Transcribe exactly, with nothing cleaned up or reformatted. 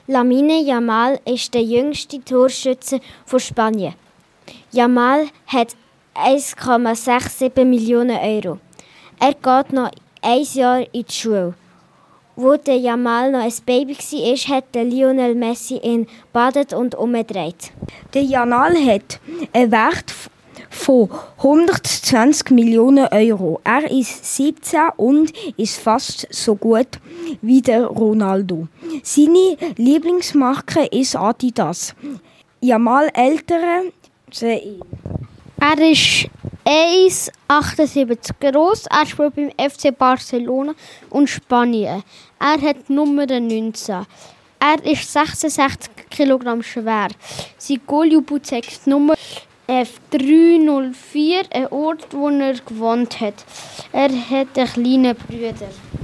Lamine Yamal ist der jüngste Torschütze von Spanien. Yamal hat eins Komma siebenundsechzig Millionen Euro. Er geht noch ein Jahr in die Schule. Wo der Yamal noch ein Baby war, hat der Lionel Messi ihn badet und umgedreht. Der Yamal hat einen Wert von hundertzwanzig Millionen Euro. Er ist siebzehn und ist fast so gut wie der Ronaldo. Seine Lieblingsmarke ist Adidas. Yamal ältere ihn. Er ist eins Komma achtundsiebzig groß. Er spielt beim F C Barcelona und Spanien. Er hat Nummer neunzehn. Er ist sechsundsechzig Kilogramm schwer. Sein Goaljubel zeigt die Nummer F drei null vier, ein Ort, wo er gewohnt hat. Er hat einen kleinen Bruder.